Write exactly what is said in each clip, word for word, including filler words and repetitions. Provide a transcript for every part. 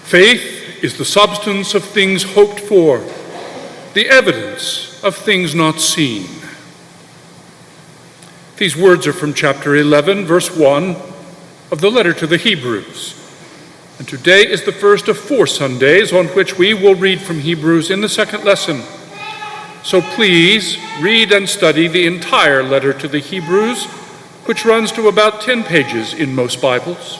Faith is the substance of things hoped for, the evidence of things not seen. These words are from chapter eleven, verse one of the letter to the Hebrews. And today is the first of four Sundays on which we will read from Hebrews in the second lesson. So please read and study the entire letter to the Hebrews, which runs to about ten pages in most Bibles.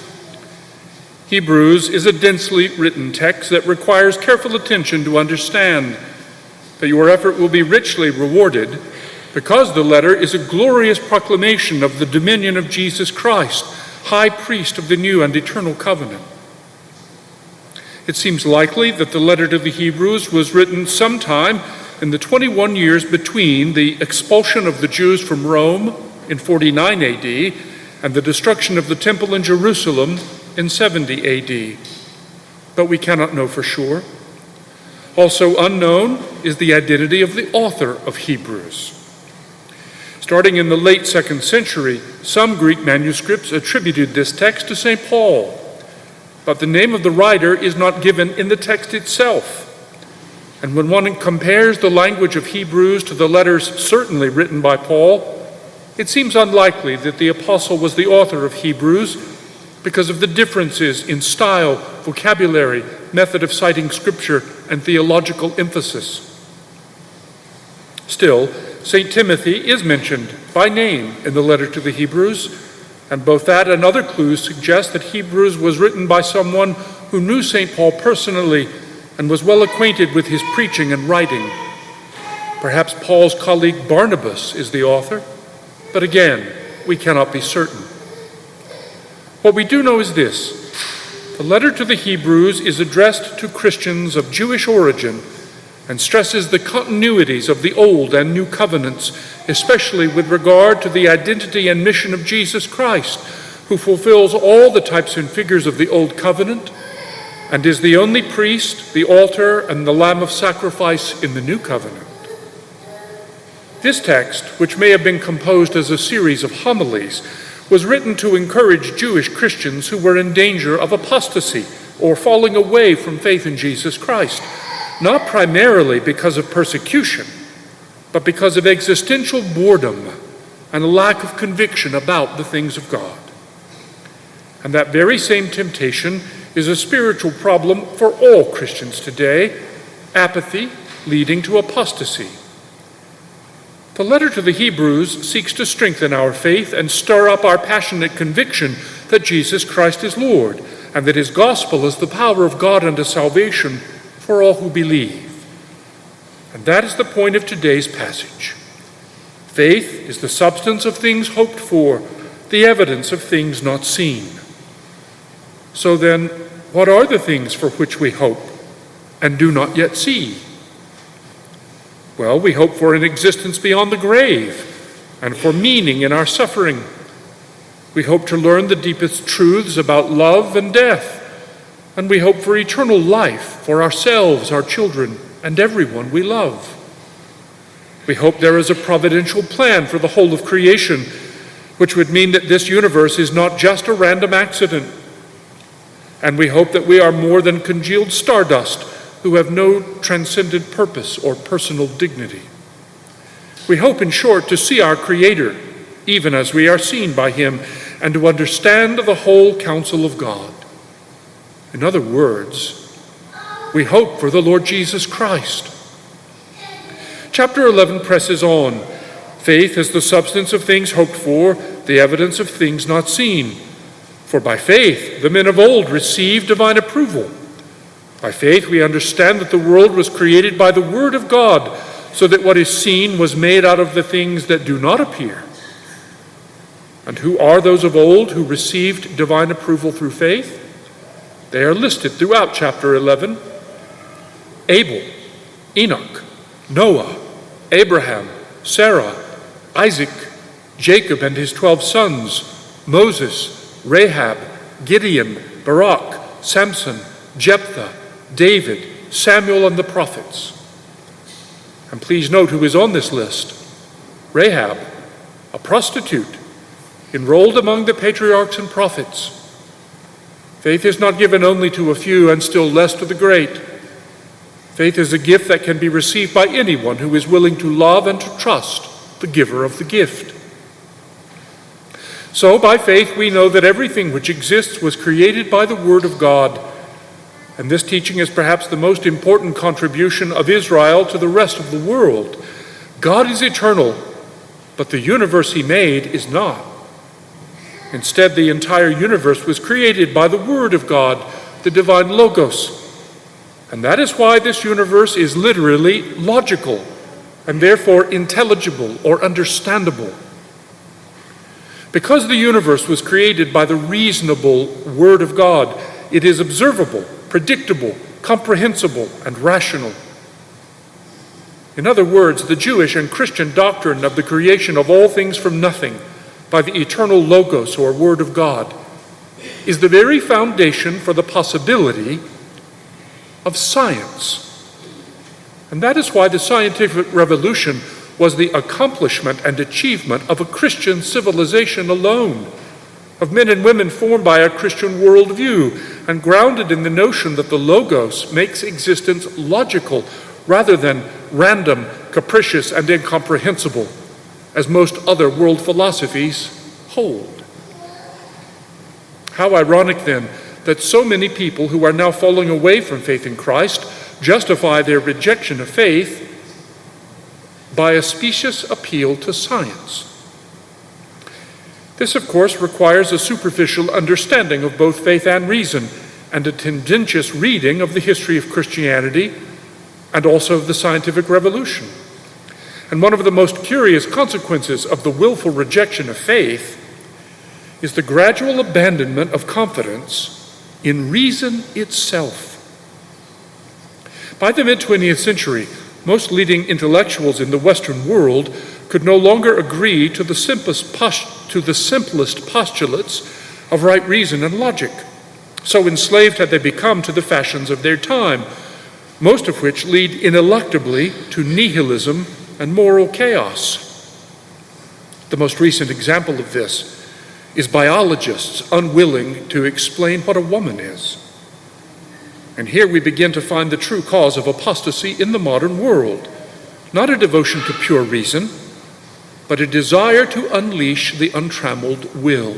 Hebrews is a densely written text that requires careful attention to understand, but your effort will be richly rewarded because the letter is a glorious proclamation of the dominion of Jesus Christ, High Priest of the new and eternal covenant. It seems likely that the letter to the Hebrews was written sometime in the twenty-one years between the expulsion of the Jews from Rome in forty-nine A D and the destruction of the temple in Jerusalem in seventy A D, but we cannot know for sure. Also unknown is the identity of the author of Hebrews. Starting in the late second century, some Greek manuscripts attributed this text to Saint Paul, but the name of the writer is not given in the text itself. And when one compares the language of Hebrews to the letters certainly written by Paul, it seems unlikely that the apostle was the author of Hebrews because of the differences in style, vocabulary, method of citing scripture, and theological emphasis. Still, Saint Timothy is mentioned by name in the letter to the Hebrews, and both that and other clues suggest that Hebrews was written by someone who knew Saint Paul personally and was well acquainted with his preaching and writing. Perhaps Paul's colleague Barnabas is the author, but again, we cannot be certain. What we do know is this: the letter to the Hebrews is addressed to Christians of Jewish origin and stresses the continuities of the Old and New Covenants, especially with regard to the identity and mission of Jesus Christ, who fulfills all the types and figures of the Old Covenant and is the only priest, the altar, and the lamb of sacrifice in the New Covenant. This text, which may have been composed as a series of homilies, was written to encourage Jewish Christians who were in danger of apostasy or falling away from faith in Jesus Christ, not primarily because of persecution, but because of existential boredom and a lack of conviction about the things of God. And that very same temptation is a spiritual problem for all Christians today: apathy leading to apostasy. The letter to the Hebrews seeks to strengthen our faith and stir up our passionate conviction that Jesus Christ is Lord and that his gospel is the power of God unto salvation for all who believe. And that is the point of today's passage. Faith is the substance of things hoped for, the evidence of things not seen. So then, what are the things for which we hope and do not yet see? Well, we hope for an existence beyond the grave and for meaning in our suffering. We hope to learn the deepest truths about love and death, and we hope for eternal life for ourselves, our children, and everyone we love. We hope there is a providential plan for the whole of creation, which would mean that this universe is not just a random accident. And we hope that we are more than congealed stardust who have no transcendent purpose or personal dignity. We hope, in short, to see our Creator, even as we are seen by him, and to understand the whole counsel of God. In other words, we hope for the Lord Jesus Christ. Chapter eleven presses on. Faith is the substance of things hoped for, the evidence of things not seen. For by faith the men of old received divine approval. By faith we understand that the world was created by the word of God, so that what is seen was made out of the things that do not appear. And who are those of old who received divine approval through faith? They are listed throughout chapter eleven. Abel, Enoch, Noah, Abraham, Sarah, Isaac, Jacob and his twelve sons, Moses, Rahab, Gideon, Barak, Samson, Jephthah, David, Samuel, and the prophets. And please note who is on this list. Rahab, a prostitute, enrolled among the patriarchs and prophets. Faith is not given only to a few and still less to the great. Faith is a gift that can be received by anyone who is willing to love and to trust the giver of the gift. So, by faith, we know that everything which exists was created by the Word of God, and this teaching is perhaps the most important contribution of Israel to the rest of the world. God is eternal, but the universe he made is not. Instead, the entire universe was created by the Word of God, the divine Logos. And that is why this universe is literally logical and therefore intelligible or understandable. Because the universe was created by the reasonable Word of God, it is observable, predictable, comprehensible, and rational. In other words, the Jewish and Christian doctrine of the creation of all things from nothing by the eternal Logos or Word of God is the very foundation for the possibility of science. And that is why the scientific revolution was the accomplishment and achievement of a Christian civilization alone, of men and women formed by a Christian worldview and grounded in the notion that the Logos makes existence logical rather than random, capricious, and incomprehensible, as most other world philosophies hold. How ironic, then, that so many people who are now falling away from faith in Christ justify their rejection of faith by a specious appeal to science. This, of course, requires a superficial understanding of both faith and reason, and a tendentious reading of the history of Christianity and also of the scientific revolution. And one of the most curious consequences of the willful rejection of faith is the gradual abandonment of confidence in reason itself. By the mid-twentieth century, most leading intellectuals in the Western world could no longer agree to the simplest, post- to the simplest postulates of right reason and logic. So enslaved had they become to the fashions of their time, most of which lead ineluctably to nihilism and moral chaos. The most recent example of this is biologists unwilling to explain what a woman is. And here we begin to find the true cause of apostasy in the modern world. Not a devotion to pure reason, but a desire to unleash the untrammeled will.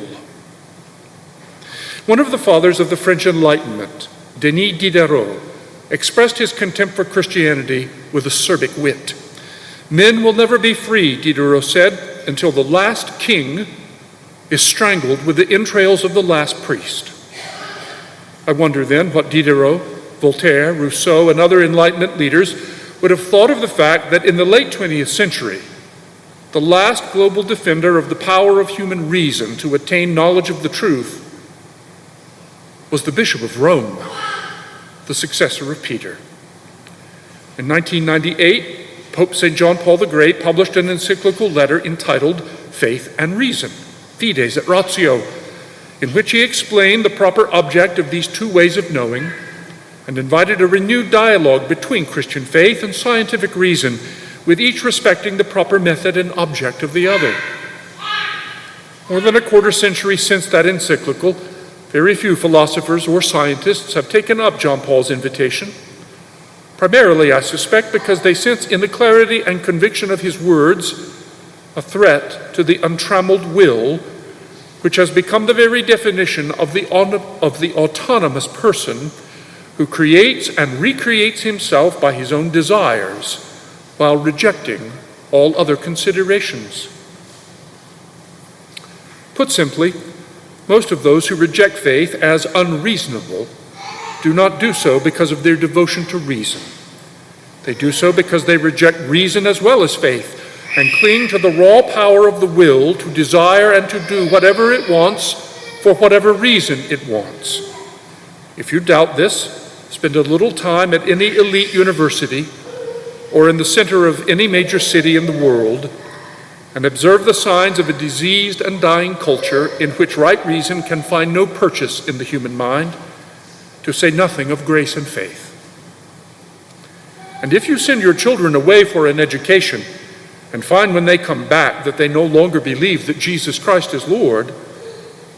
One of the fathers of the French Enlightenment, Denis Diderot, expressed his contempt for Christianity with acerbic wit. Men will never be free, Diderot said, until the last king is strangled with the entrails of the last priest. I wonder then what Diderot, Voltaire, Rousseau, and other Enlightenment leaders would have thought of the fact that in the late twentieth century, the last global defender of the power of human reason to attain knowledge of the truth was the Bishop of Rome, the successor of Peter. In nineteen ninety-eight, Pope Saint John Paul the Great published an encyclical letter entitled Faith and Reason, Fides et Ratio, in which he explained the proper object of these two ways of knowing and invited a renewed dialogue between Christian faith and scientific reason, with each respecting the proper method and object of the other. More than a quarter century since that encyclical, very few philosophers or scientists have taken up John Paul's invitation, primarily, I suspect, because they sense in the clarity and conviction of his words a threat to the untrammeled will, which has become the very definition of the, of the autonomous person who creates and recreates himself by his own desires while rejecting all other considerations. Put simply, most of those who reject faith as unreasonable do not do so because of their devotion to reason. They do so because they reject reason as well as faith and cling to the raw power of the will to desire and to do whatever it wants for whatever reason it wants. If you doubt this, spend a little time at any elite university or in the center of any major city in the world and observe the signs of a diseased and dying culture in which right reason can find no purchase in the human mind, to say nothing of grace and faith. And if you send your children away for an education and find when they come back that they no longer believe that Jesus Christ is Lord,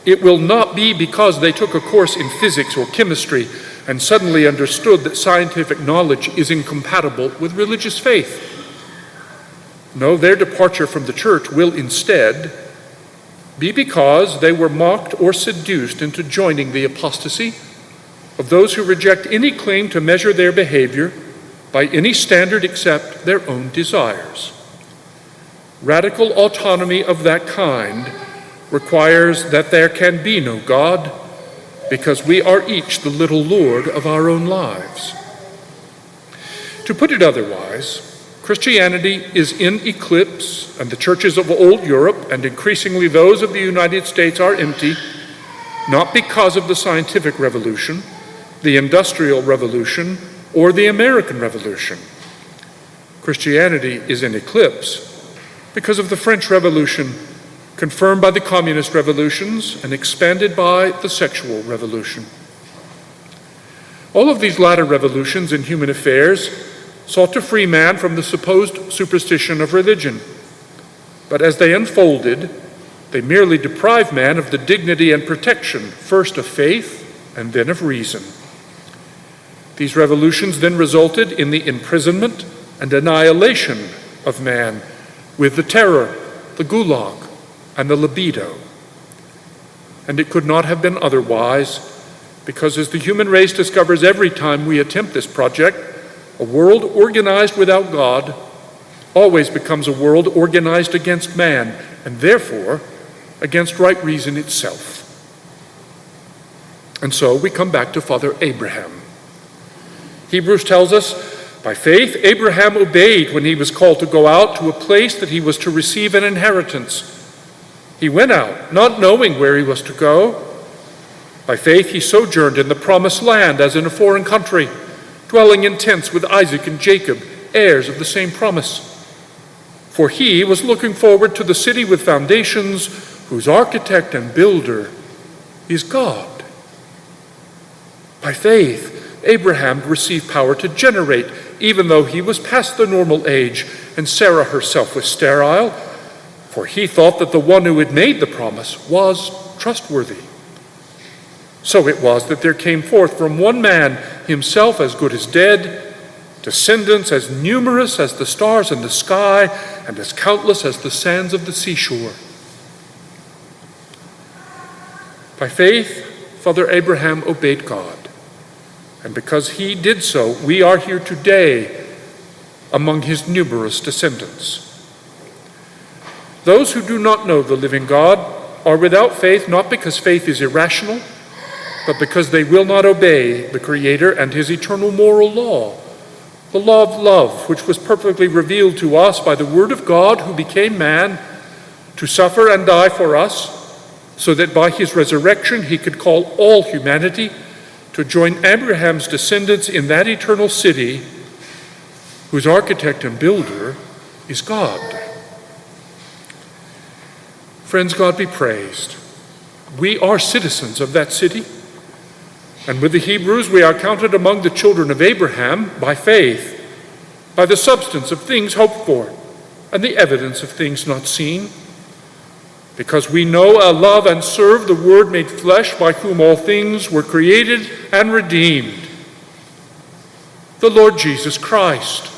It will not be because they took a course in physics or chemistry and suddenly understood that scientific knowledge is incompatible with religious faith. No, their departure from the church will instead be because they were mocked or seduced into joining the apostasy of those who reject any claim to measure their behavior by any standard except their own desires. Radical autonomy of that kind requires that there can be no God, because we are each the little lord of our own lives. To put it otherwise, Christianity is in eclipse, and the churches of old Europe, and increasingly those of the United States, are empty, not because of the scientific revolution, the industrial revolution, or the American Revolution. Christianity is in eclipse because of the French Revolution, confirmed by the communist revolutions and expanded by the sexual revolution. All of these latter revolutions in human affairs sought to free man from the supposed superstition of religion. But as they unfolded, they merely deprived man of the dignity and protection, first of faith and then of reason. These revolutions then resulted in the imprisonment and annihilation of man with the terror, the gulag, and the libido. And it could not have been otherwise, because as the human race discovers every time we attempt this project, a world organized without God always becomes a world organized against man, and therefore against right reason itself. And so we come back to Father Abraham. Hebrews tells us, by faith, Abraham obeyed when he was called to go out to a place that he was to receive an inheritance. He went out, not knowing where he was to go. By faith, he sojourned in the promised land as in a foreign country, dwelling in tents with Isaac and Jacob, heirs of the same promise. For he was looking forward to the city with foundations, whose architect and builder is God. By faith, Abraham received power to generate, even though he was past the normal age, and Sarah herself was sterile, for he thought that the one who had made the promise was trustworthy. So it was that there came forth from one man, himself as good as dead, descendants as numerous as the stars in the sky and as countless as the sands of the seashore. By faith, Father Abraham obeyed God. And because he did so, we are here today among his numerous descendants. Those who do not know the living God are without faith, not because faith is irrational, but because they will not obey the Creator and his eternal moral law, the law of love, which was perfectly revealed to us by the Word of God, who became man to suffer and die for us, so that by his resurrection he could call all humanity to join Abraham's descendants in that eternal city whose architect and builder is God. Friends, God be praised. We are citizens of that city, and with the Hebrews we are counted among the children of Abraham by faith, by the substance of things hoped for and the evidence of things not seen, because we know, uh, love, and serve the Word made flesh, by whom all things were created and redeemed, the Lord Jesus Christ.